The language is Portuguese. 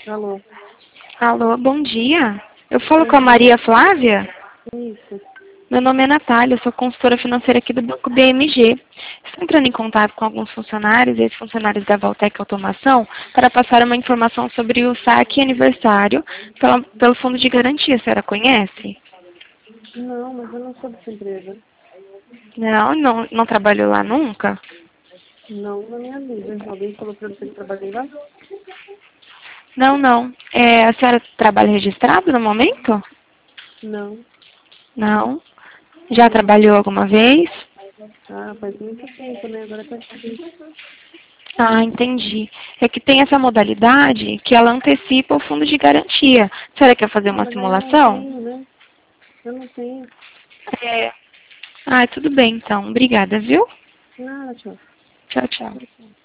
Alô? Alô, bom dia. Eu falo com a Maria Flávia? Isso. Meu nome é Natália, eu sou consultora financeira aqui do Banco BMG. Estou entrando em contato com alguns funcionários, ex-funcionários da Valtec Automação, para passar uma informação sobre o saque aniversário pelo Fundo de Garantia. A senhora conhece? Não, mas eu não sou dessa empresa. Não trabalhou lá nunca? Não, na minha vida. Alguém falou pra você que trabalhei lá? Não. A senhora trabalha registrado no momento? Não. Não. Já Não. trabalhou alguma vez? Ah, faz muito tempo, né? Agora tá difícil. Ah, entendi. É que tem essa modalidade que ela antecipa o fundo de garantia. A senhora quer fazer Ah, uma mas aí eu não simulação? tenho, né? Eu não tenho. É. Ah, tudo bem então. Obrigada, viu? Nada, tchau. Tchau, tchau.